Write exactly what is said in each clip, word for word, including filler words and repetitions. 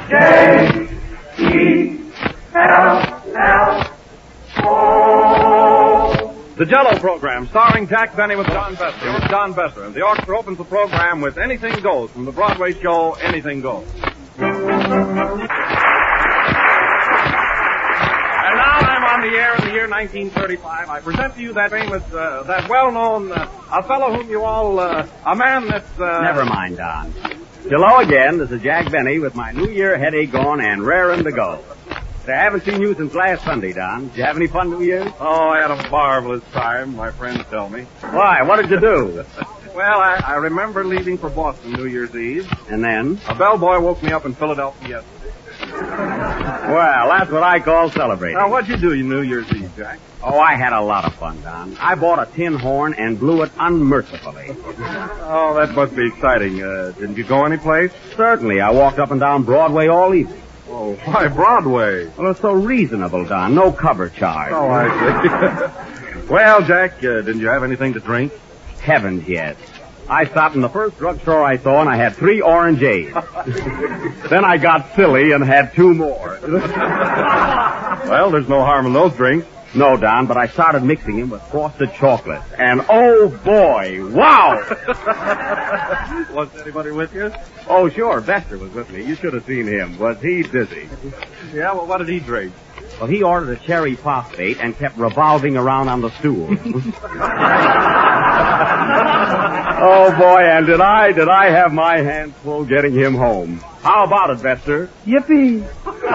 J E L L O. The Jell-O program, starring Jack Benny with John Besser. Here's John Besser. And the orchestra opens the program with Anything Goes from the Broadway show Anything Goes. And now I'm on the air in the year nineteen thirty-five. I present to you that famous, uh, that well-known, uh, a fellow whom you all, uh, a man that's, uh... Never mind, Don. Hello again. This is Jack Benny with my New Year headache gone and raring to go. I haven't seen you since last Sunday, Don. Did you have any fun New Year's? Oh, I had a marvelous time, my friends tell me. Why? What did you do? Well, I, I remember leaving for Boston New Year's Eve. And then? A bellboy woke me up in Philadelphia yesterday. Well, that's what I call celebrating. Now, what'd you do New Year's Eve, Jack? Oh, I had a lot of fun, Don. I bought a tin horn and blew it unmercifully. Oh, that must be exciting. Uh, didn't you go anyplace? Certainly. I walked up and down Broadway all evening. Oh, why Broadway? Well, it's so reasonable, Don. No cover charge. Oh, I see. Well, Jack, uh, didn't you have anything to drink? Heavens, yes. I stopped in the first drugstore I saw, and I had three orangeades. Then I got silly and had two more. Well, there's no harm in those drinks. No, Don, but I started mixing them with frosted chocolate. And, oh, boy, wow! Was anybody with you? Oh, sure, Bester was with me. You should have seen him. Was he dizzy? Yeah, well, what did he drink? Well, he ordered a cherry phosphate and kept revolving around on the stool. Oh, boy, and did I, did I have my hands full getting him home. How about it, Bester? Yippee!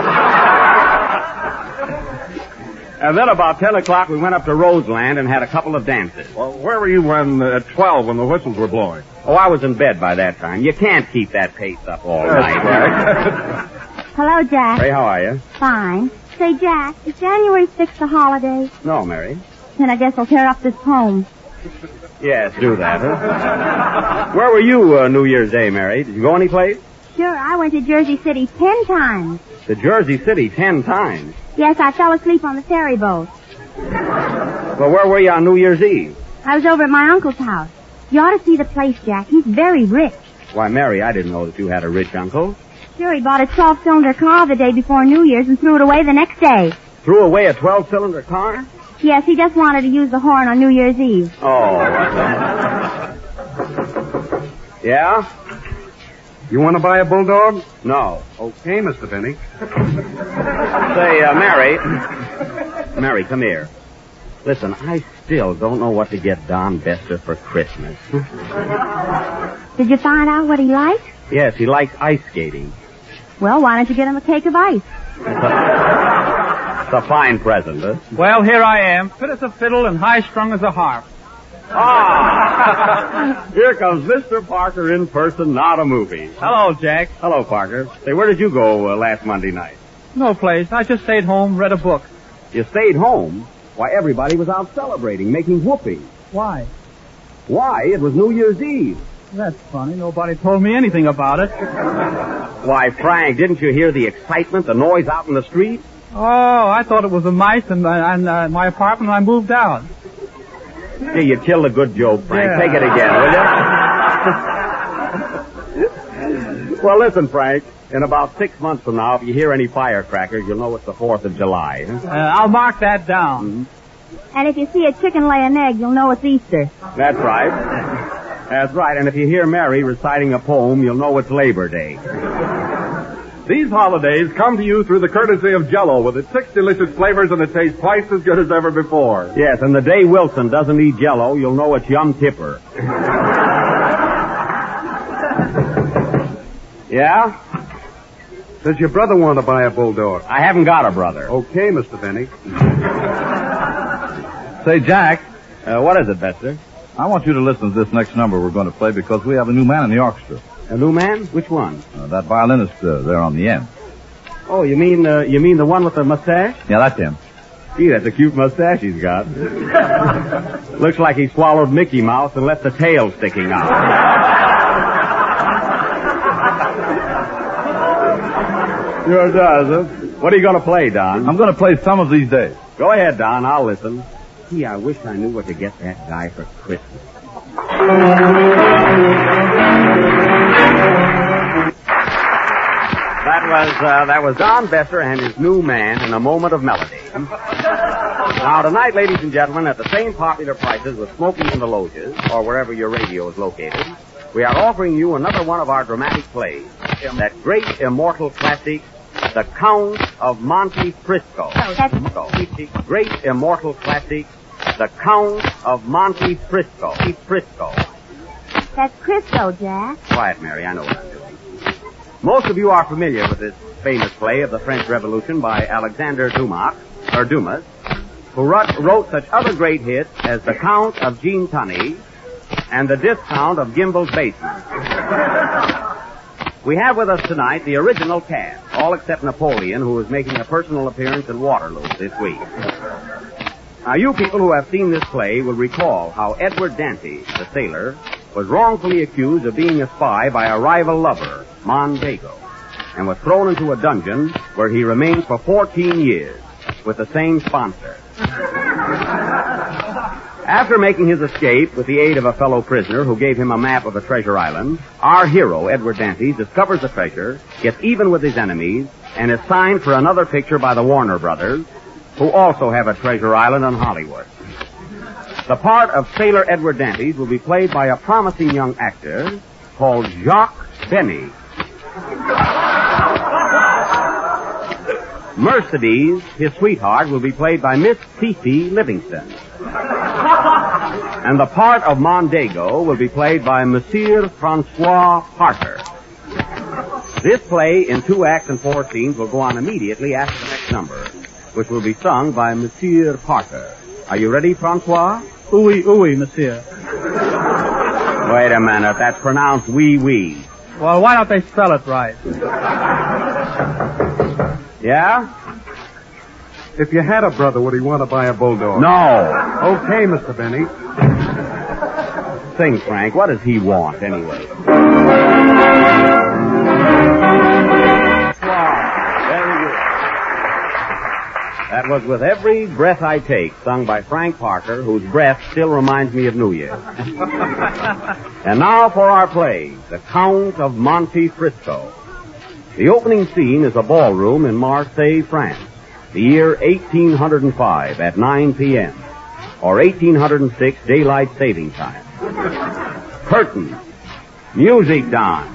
And then about ten o'clock, we went up to Roseland and had a couple of dances. Well, where were you when, uh, at twelve when the whistles were blowing? Oh, I was in bed by that time. You can't keep that pace up all That's night. right. Hello, Jack. Hey, how are you? Fine. Say, Jack, is January sixth a holiday? No, Mary. Then I guess I'll tear up this poem. Yes, do that, huh? Where were you uh, New Year's Day, Mary? Did you go anyplace? Sure, I went to Jersey City ten times. To Jersey City ten times? Yes, I fell asleep on the ferry boat. Well, where were you on New Year's Eve? I was over at my uncle's house. You ought to see the place, Jack. He's very rich. Why, Mary, I didn't know that you had a rich uncle. Sure, he bought a twelve-cylinder car the day before New Year's and threw it away the next day. Threw away a twelve-cylinder car? Yes, he just wanted to use the horn on New Year's Eve. Oh. Yeah? You want to buy a bulldog? No. Okay, Mister Benny. Say, uh, Mary. Mary, come here. Listen, I still don't know what to get Don Bester for Christmas. Did you find out what he likes? Yes, he likes ice skating. Well, why don't you get him a cake of ice? It's a fine present, huh? Well, here I am, fit as a fiddle and high-strung as a harp. Ah! Here comes Mister Parker in person, not a movie. Hello, Jack. Hello, Parker. Say, where did you go uh, last Monday night? No place. I just stayed home, read a book. You stayed home? Why, everybody was out celebrating, making whoopee. Why? Why? It was New Year's Eve. That's funny. Nobody told me anything about it. Why, Frank, didn't you hear the excitement, the noise out in the street? Oh, I thought it was the mice in, uh, in uh, my apartment and I moved out. Gee, you killed a good joke, Frank. Yeah. Take it again, will you? Well, listen, Frank. In about six months from now, if you hear any firecrackers, you'll know it's the fourth of July. Huh? Uh, I'll mark that down. Mm-hmm. And if you see a chicken lay an egg, you'll know it's Easter. That's right. That's right. And if you hear Mary reciting a poem, you'll know it's Labor Day. These holidays come to you through the courtesy of Jell-O with its six delicious flavors, and it tastes twice as good as ever before. Yes, and the day Wilson doesn't eat Jell-O, you'll know it's Yum Tipper. Yeah? Does your brother want to buy a bulldog? I haven't got a brother. Okay, Mister Benny. Say, Jack. Uh, what is it, Bester? I want you to listen to this next number we're going to play because we have a new man in the orchestra. A new man? Which one? Uh, that violinist uh, there on the end. Oh, you mean uh, you mean the one with the mustache? Yeah, that's him. Gee, that's a cute mustache he's got. Looks like he swallowed Mickey Mouse and left the tail sticking out. Sure does, huh? What are you going to play, Don? I'm going to play Some of These Days. Go ahead, Don. I'll listen. Gee, I wish I knew what to get that guy for Christmas. That was, uh, that was Don Besser and his new man in a moment of melody. Now, tonight, ladies and gentlemen, at the same popular prices with smoking in the loges, or wherever your radio is located, we are offering you another one of our dramatic plays, that great immortal classic, The Count of Monte Cristo. Oh, that's... Great immortal classic, The Count of Monte Cristo. Cristo. That's Crisco, Jack. Quiet, Mary, I know what I'm doing. Most of you are familiar with this famous play of the French Revolution by Alexander Dumas, or Dumas, who wrote, wrote such other great hits as The Count of Jean Tunney and The Discount of Gimbel's Basement. We have with us tonight the original cast, all except Napoleon, who is making a personal appearance at Waterloo this week. Now, you people who have seen this play will recall how Edward Dante, the sailor, was wrongfully accused of being a spy by a rival lover, Mondego, and was thrown into a dungeon where he remained for fourteen years with the same sponsor. After making his escape with the aid of a fellow prisoner who gave him a map of a treasure island, our hero, Edward Dante, discovers the treasure, gets even with his enemies, and is signed for another picture by the Warner Brothers, who also have a treasure island on Hollywood. The part of Sailor Edward Dante will be played by a promising young actor called Jacques Benny. Mercedes, his sweetheart, will be played by Miss Cece Livingston. And the part of Mondego will be played by Monsieur Francois Parker. This play in two acts and four scenes will go on immediately after the next number, which will be sung by Monsieur Parker. Are you ready, Francois? Ooey, ooey, monsieur. Wait a minute. That's pronounced wee wee. Well, why don't they spell it right? Yeah? If you had a brother, would he want to buy a bulldog? No. Okay, Mister Benny. Sing, Frank. What does he want, anyway? That was With Every Breath I Take, sung by Frank Parker, whose breath still reminds me of New Year. And now for our play, The Count of Monte Cristo. The opening scene is a ballroom in Marseille, France, the year eighteen oh five at nine p.m., or eighteen oh six daylight saving time. Curtain. Music, Don.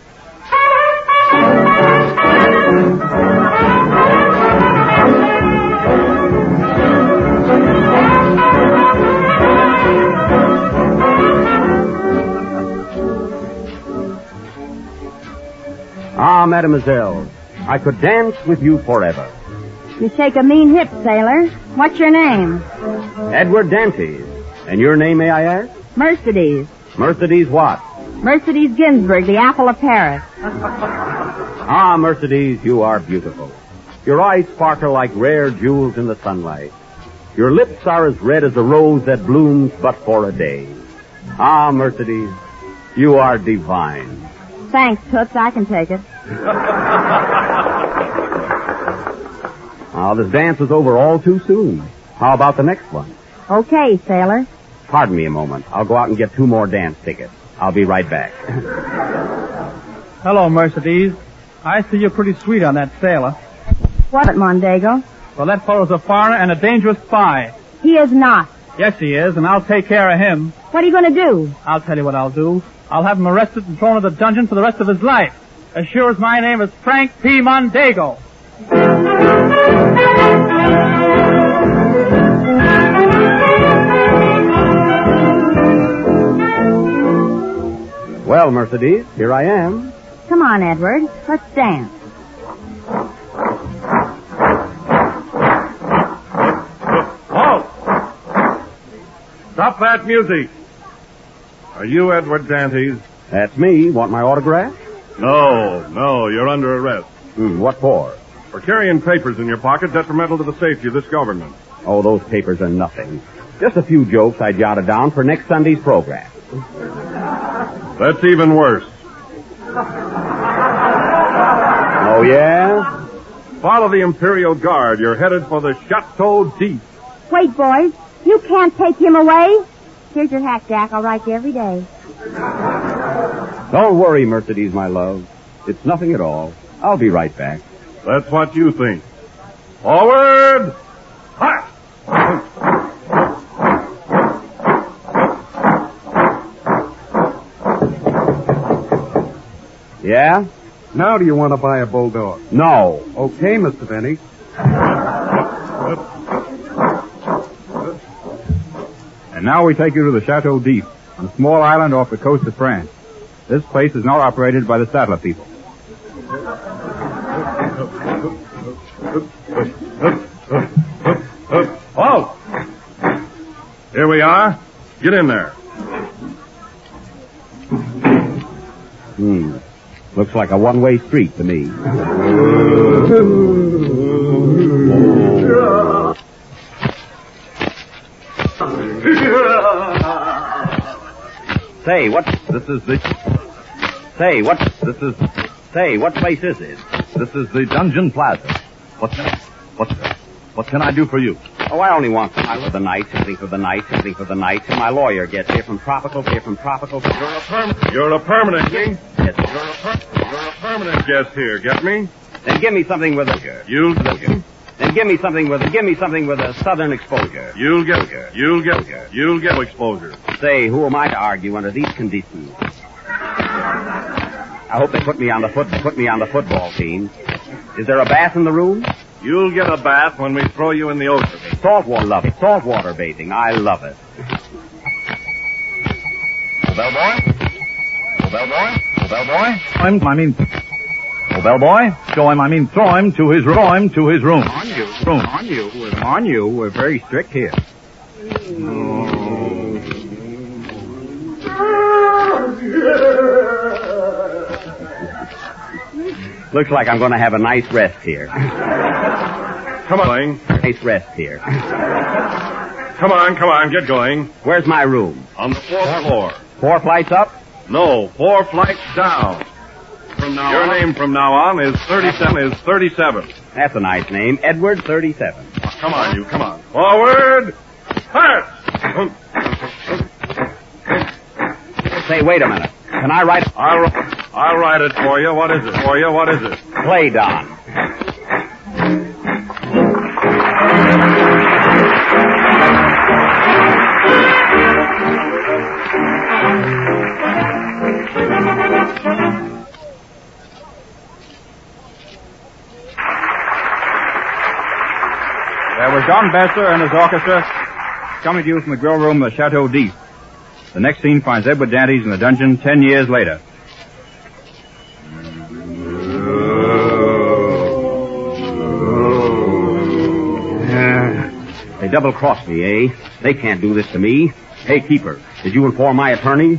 Ah, mademoiselle, I could dance with you forever. You shake a mean hip, sailor. What's your name? Edward Dante. And your name, may I ask? Mercedes. Mercedes what? Mercedes Ginsburg, the apple of Paris. Ah, Mercedes, you are beautiful. Your eyes sparkle like rare jewels in the sunlight. Your lips are as red as a rose that blooms but for a day. Ah, Mercedes, you are divine. Thanks, Toots. I can take it. Ah, this dance is over all too soon. How about the next one? Okay, sailor. Pardon me a moment. I'll go out and get two more dance tickets. I'll be right back. Hello, Mercedes. I see you're pretty sweet on that sailor. What, Mondego? Well, that fellow's a foreigner and a dangerous spy. He is not. Yes, he is, and I'll take care of him. What are you going to do? I'll tell you what I'll do. I'll have him arrested and thrown in the dungeon for the rest of his life. As sure as my name is Frank P. Mondego. Well, Mercedes, here I am. Come on, Edward. Let's dance. Halt! Stop that music. Are you Edward Dantes? That's me. Want my autograph? No, no, you're under arrest. Hmm, what for? For carrying papers in your pocket detrimental to the safety of this government. Oh, those papers are nothing. Just a few jokes I jotted down for next Sunday's program. That's even worse. Oh, yeah? Follow the Imperial Guard. You're headed for the Chateau d'If. Wait, boys. You can't take him away. Here's your hat, Jack. I'll write you every day. Don't worry, Mercedes, my love. It's nothing at all. I'll be right back. That's what you think. Forward! Hi! Yeah? Now do you want to buy a bulldog? No. Okay, Mister Benny. And now we take you to the Chateau d'If, on a small island off the coast of France. This place is now operated by the Sattler people. Halt! Here we are. Get in there. Hmm. Looks like a one-way street to me. Say, what? This is the... Say, what? This is... Say, what place is this? This is the Dungeon Plaza. What can I... What... What can I do for you? Oh, I only want something for the night, something for the night, something for the night, till my lawyer gets here from tropical, here from tropical... You're a permanent... You're a permanent, me? Yes. You're a, per- you're a permanent guest here, get me? Then give me something with a... You'll... Then give me something with a... Give me something with a southern exposure. You'll get... You'll get... You'll get exposure. Say, who am I to argue under these conditions? I hope they put me on the foot... Put me on the football team. Is there a bath in the room? You'll get a bath when we throw you in the ocean. Saltwater, love it. Saltwater bathing. I love it. Oh, bellboy? Oh, bellboy? Oh, bellboy? I'm, I mean... Oh, bellboy? Show him, I mean, throw him to his room. Throw him to his room. On you. Room. On you. On you. We're very strict here. Looks like I'm going to have a nice rest here. Come on, Lang. Nice rest here. Come on, come on, get going. Where's my room? On the fourth floor. Four flights up? No, four flights down. From now Your on? name from now on is thirty-seven. Is thirty-seven. That's a nice name. Edward thirty-seven. Come on, you, come on. Forward! March! Say, wait a minute. Can I write... I'll, I'll write it for you. What is it? For you, what is it? Play, Don. There was Don Besser and his orchestra coming to you from the grill room of the Chateau d'If. The next scene finds Edward Dantes in the dungeon ten years later. They double-crossed me, eh? They can't do this to me. Hey, keeper, did you inform my attorney?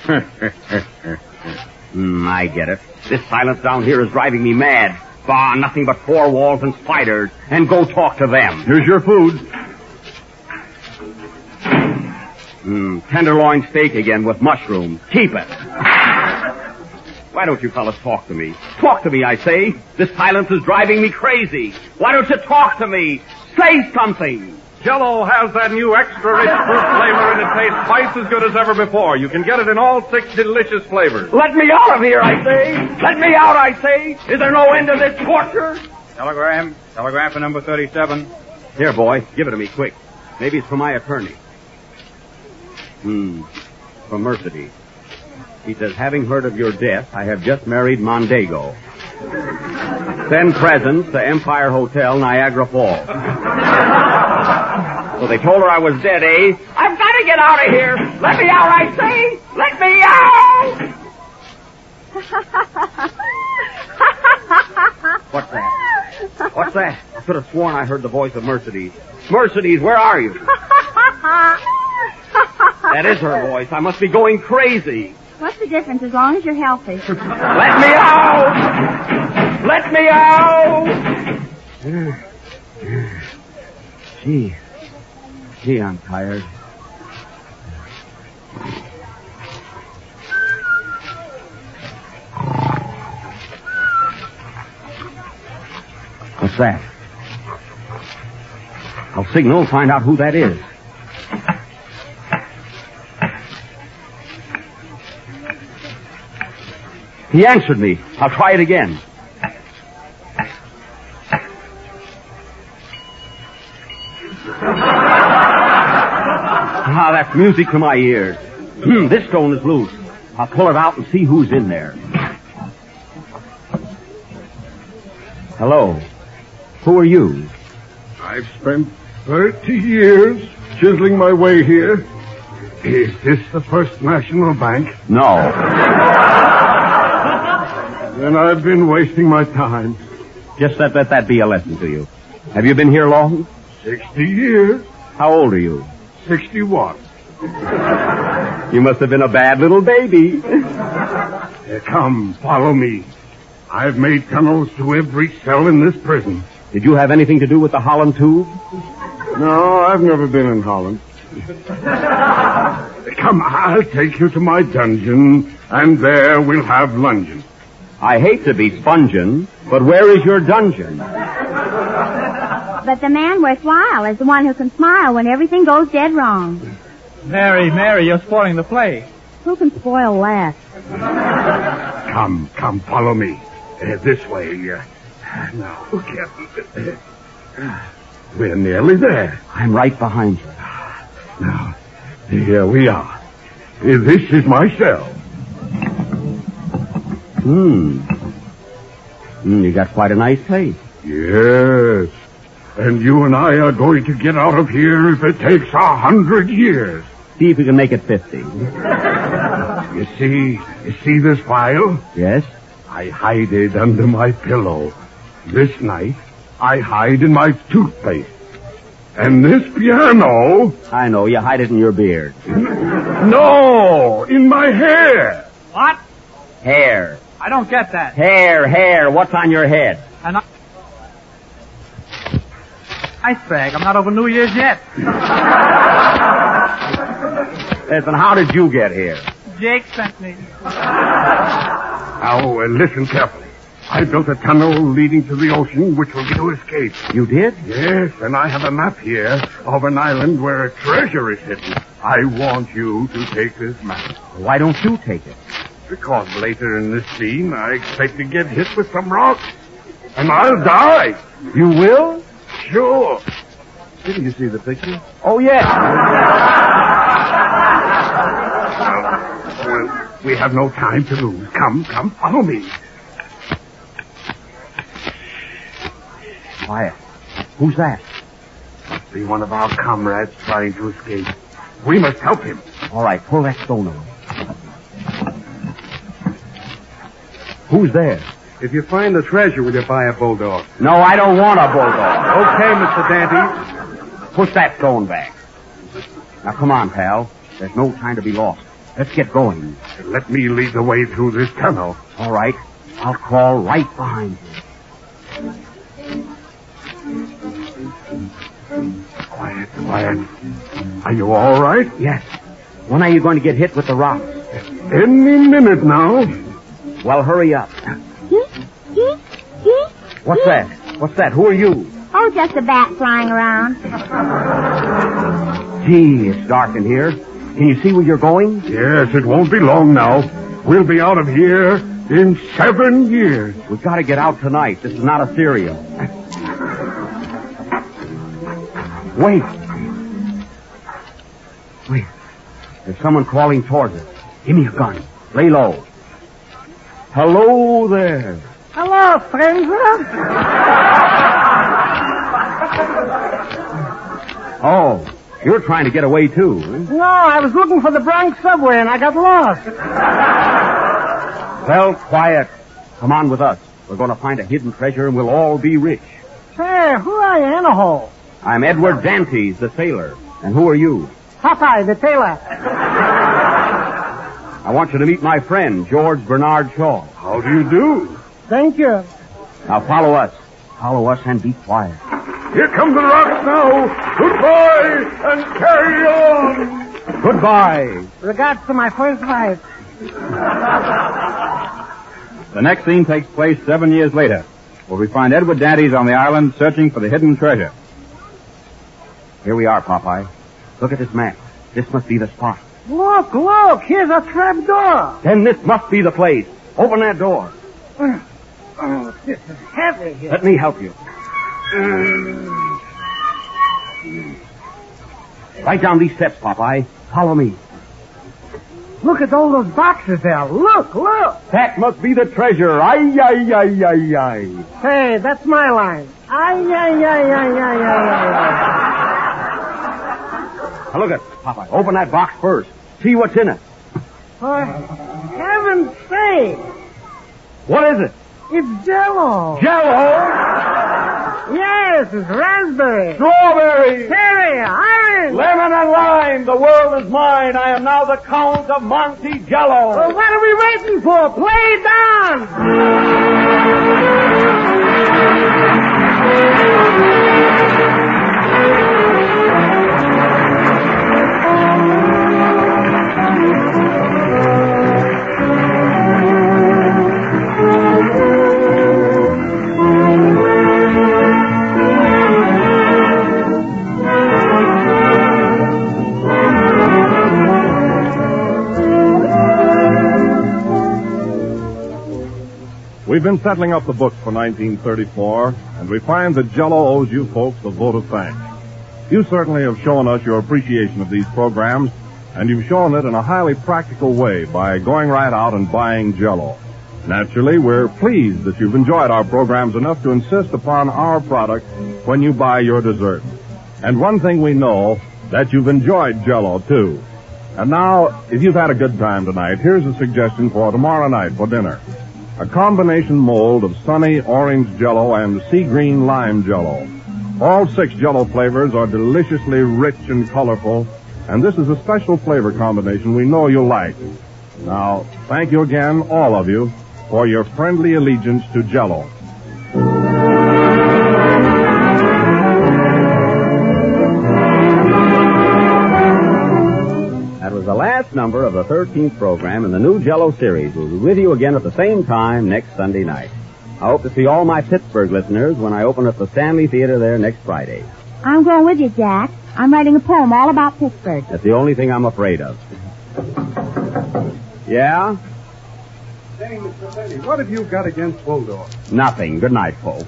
mm, I get it. This silence down here is driving me mad. Bah, nothing but four walls and spiders. And go talk to them. Here's your food. Mm, tenderloin steak again with mushrooms. Keep it. Why don't you fellas talk to me? Talk to me, I say. This silence is driving me crazy. Why don't you talk to me? Say something. Jell-O has that new extra rich fruit flavor and it tastes twice as good as ever before. You can get it in all six delicious flavors. Let me out of here, I say. Let me out, I say. Is there no end to this torture? Telegram. Telegram for number thirty-seven. Here, boy. Give it to me, quick. Maybe it's for my attorney. Hmm. From Mercedes. He says, having heard of your death, I have just married Mondego. Send presents to Empire Hotel, Niagara Falls. So they told her I was dead, eh? I've got to get out of here. Let me out, I say. Let me out. What's that? What's that? I could have sworn I heard the voice of Mercedes. Mercedes, where are you? That is her voice. I must be going crazy. What's the difference as long as you're healthy? Let me out! Let me out! Gee. Gee, I'm tired. What's that? I'll signal and find out who that is. He answered me. I'll try it again. Ah, that's music to my ears. Hmm, this stone is loose. I'll pull it out and see who's in there. Hello. Who are you? I've spent thirty years chiseling my way here. Is this the First National Bank? No. Then I've been wasting my time. Just let, let that be a lesson to you. Have you been here long? Sixty years. How old are you? Sixty-one. You must have been a bad little baby. Here, come, follow me. I've made tunnels to every cell in this prison. Did you have anything to do with the Holland tube? No, I've never been in Holland. Come, I'll take you to my dungeon, and there we'll have luncheon. I hate to be sponging, but where is your dungeon? But the man worthwhile is the one who can smile when everything goes dead wrong. Mary, Mary, you're spoiling the play. Who can spoil less? Come, come, follow me. Uh, this way. Uh, now, Captain. We're nearly there. I'm right behind you. Now, here we are. Uh, This is my cell. Hmm. Hmm, you got quite a nice place. Yes. And you and I are going to get out of here if it takes a hundred years. See if we can make it fifty. You see, you see this file? Yes? I hide it under my pillow. This night, I hide in my toothpaste. And this piano... I know, you hide it in your beard. No, in my hair. What? Hair. I don't get that. Hair, hair. What's on your head? And I... Ice bag. I'm not over New Year's yet. Listen, how did you get here? Jake sent me. Now, uh, listen carefully. I built a tunnel leading to the ocean which will give you escape. You did? Yes, and I have a map here of an island where a treasure is hidden. I want you to take this map. Why don't you take it? Because later in this scene, I expect to get hit with some rocks. And I'll die. You will? Sure. Didn't you see the picture? Oh, yes. Well, we have no time to lose. Come, come, follow me. Quiet. Who's that? Must be one of our comrades trying to escape. We must help him. All right, pull that stone away. Who's there? If you find the treasure, will you buy a bulldog? No, I don't want a bulldog. Okay, Mister Dante. Push that stone back. Now, come on, pal. There's no time to be lost. Let's get going. Let me lead the way through this tunnel. All right. I'll crawl right behind you. Quiet, quiet. Are you all right? Yes. When are you going to get hit with the rock? Any minute now. Well, hurry up. What's that? What's that? Who are you? Oh, just a bat flying around. Gee, it's dark in here. Can you see where you're going? Yes, it won't be long now. We'll be out of here in seven years. We've got to get out tonight. This is not a serial. Wait. Wait. There's someone crawling towards us. Give me a gun. Lay low. Hello there. Hello, stranger. Oh, you're trying to get away too, huh? No, I was looking for the Bronx subway and I got lost. Well, quiet. Come on with us. We're going to find a hidden treasure and we'll all be rich. Say, who are you in a hole? I'm Edward Dantes, the sailor. And who are you? Popeye, the tailor. I want you to meet my friend, George Bernard Shaw. How do you do? Thank you. Now follow us. Follow us and be quiet. Here come the rocks now. Goodbye and carry on. Goodbye. Regards to my first wife. The next scene takes place seven years later, where we find Edward Dantes on the island searching for the hidden treasure. Here we are, Popeye. Look at this map. This must be the spot. Look, look, here's a trap door. Then this must be the place. Open that door. Oh, this is heavy here. Let me help you. Right down these steps, Popeye. Follow me. Look at all those boxes there. Look, look. That must be the treasure. Ay, ay, ay, ay, ay. Hey, that's my line. Ay, ay, ay, ay, ay, ay, ay. Now look at Popeye. Open that box first. See what's in it. For heaven's sake. What is it? It's Jell-O. Jell-O? Yes, it's raspberry. Strawberry. Cherry, orange. Lemon and lime. The world is mine. I am now the Count of Monte Jell-O. Well, what are we waiting for? Play it down. We've been settling up the books for nineteen thirty-four, and we find that Jell-O owes you folks a vote of thanks. You certainly have shown us your appreciation of these programs, and you've shown it in a highly practical way by going right out and buying Jell-O. Naturally, we're pleased that you've enjoyed our programs enough to insist upon our product when you buy your dessert. And one thing we know, that you've enjoyed Jell-O, too. And now, if you've had a good time tonight, here's a suggestion for tomorrow night for dinner. A combination mold of sunny orange Jell-O and sea green lime Jell-O. All six Jell-O flavors are deliciously rich and colorful, and this is a special flavor combination we know you'll like. Now, thank you again, all of you, for your friendly allegiance to Jell-O. That was the last number of the thirteenth program in the new Jell-O series. We'll be with you again at the same time next Sunday night. I hope to see all my Pittsburgh listeners when I open up the Stanley Theater there next Friday. I'm going with you, Jack. I'm writing a poem all about Pittsburgh. That's the only thing I'm afraid of. Yeah? Hey, Mister Benny, what have you got against Waldorf? Nothing. Good night, folks.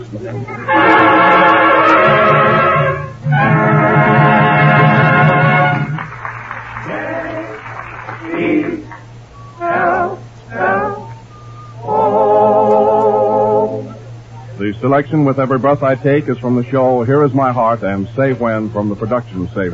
The selection with Every Breath I Take is from the show Here Is My Heart and Say When from the production Saver.